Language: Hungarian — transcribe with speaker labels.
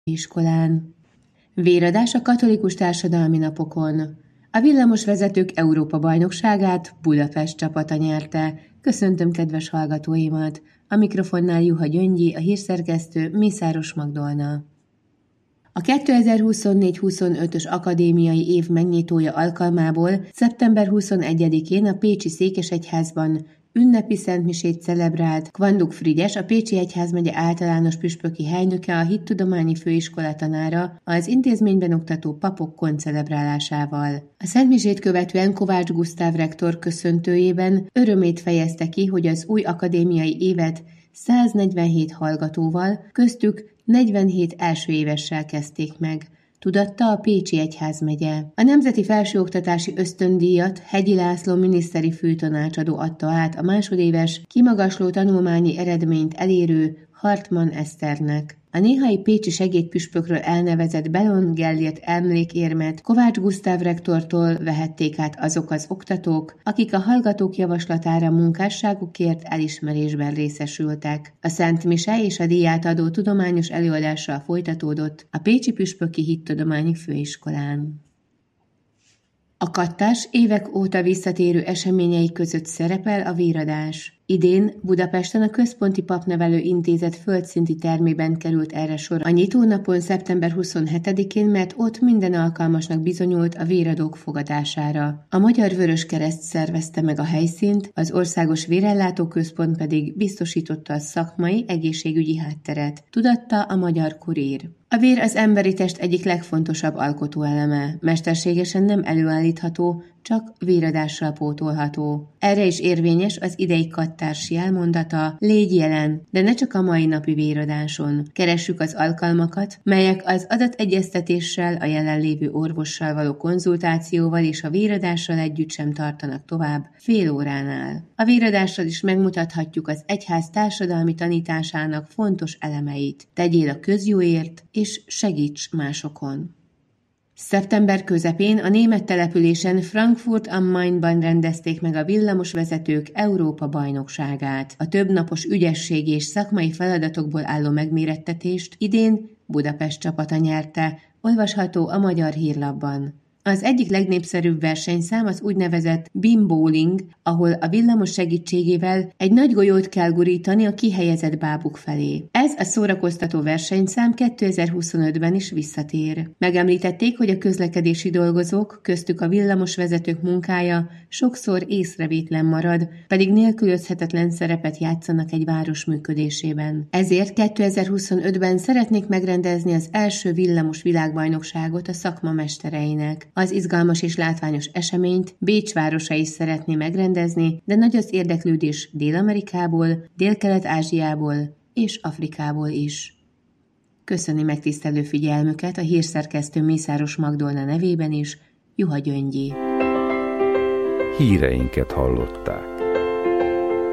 Speaker 1: iskolán. Véradás a katolikus társadalmi napokon. A villamosvezetők Európa-bajnokságát Budapest csapata nyerte. Köszöntöm kedves hallgatóimat! A mikrofonnál Juha Gyöngyi, a hírszerkesztő Mészáros Magdolna. A 2024-25-ös akadémiai év megnyitója alkalmából szeptember 21-én a pécsi székesegyházban ünnepi szentmisét celebrált Kvanduk Frigyes, a Pécsi Egyházmegye általános püspöki helynöke, a Hittudományi Főiskola tanára az intézményben oktató papok koncelebrálásával. A szentmisét követően Kovács Gusztáv rektor köszöntőjében örömét fejezte ki, hogy az új akadémiai évet 147 hallgatóval, köztük 47 első évessel kezdték meg, tudatta a Pécsi Egyházmegye. A Nemzeti Felsőoktatási Ösztöndíjat Hegyi László miniszteri főtanácsadó adta át a másodéves, kimagasló tanulmányi eredményt elérő Hartmann Eszternek. A néhai pécsi segédpüspökről elnevezett Belon Gellért emlékérmet Kovács Gusztáv rektortól vehették át azok az oktatók, akik a hallgatók javaslatára munkásságukért elismerésben részesültek. A Szent Mise és a díját adó tudományos előadással folytatódott a Pécsi Püspöki Hittudományi Főiskolán. A kattás évek óta visszatérő eseményei között szerepel a véradás. Idén Budapesten a Központi Papnevelő Intézet földszinti termében került erre sor a nyitónapon szeptember 27-én, mert ott minden alkalmasnak bizonyult a véradók fogadására. A Magyar Vöröskereszt szervezte meg a helyszínt, az Országos Vérellátó Központ pedig biztosította a szakmai egészségügyi hátteret, tudatta a Magyar Kurír. A vér az emberi test egyik legfontosabb alkotóeleme, mesterségesen nem előállítható, csak véradással pótolható. Erre is érvényes az idei kattárs jelmondata: légy jelen, de ne csak a mai napi véradáson. Keressük az alkalmakat, melyek az adategyeztetéssel, a jelenlévő orvossal való konzultációval és a véradással együtt sem tartanak tovább fél óránál. A véradással is megmutathatjuk az egyház társadalmi tanításának fontos elemeit. Tegyél a közjóért, és segíts másokon. Szeptember közepén a német településen Frankfurt am Mainban rendezték meg a villamosvezetők Európa-bajnokságát. A többnapos ügyességi és szakmai feladatokból álló megmérettetést idén Budapest csapata nyerte, olvasható a Magyar Hírlapban. Az egyik legnépszerűbb versenyszám az úgynevezett beam bowling, ahol a villamos segítségével egy nagy golyót kell gurítani a kihelyezett bábuk felé. Ez a szórakoztató versenyszám 2025-ben is visszatér. Megemlítették, hogy a közlekedési dolgozók, köztük a villamosvezetők munkája sokszor észrevétlen marad, pedig nélkülözhetetlen szerepet játszanak egy város működésében. Ezért 2025-ben szeretnék megrendezni az első villamos világbajnokságot a szakma mestereinek. Az izgalmas és látványos eseményt Bécs városa is szeretné megrendezni, de nagy az érdeklődés Dél-Amerikából, Dél-Kelet-Ázsiából és Afrikából is. Köszöni megtisztelő figyelmüket a hírszerkesztő Mészáros Magdolna nevében is, Juha Gyöngyi.
Speaker 2: Híreinket hallották.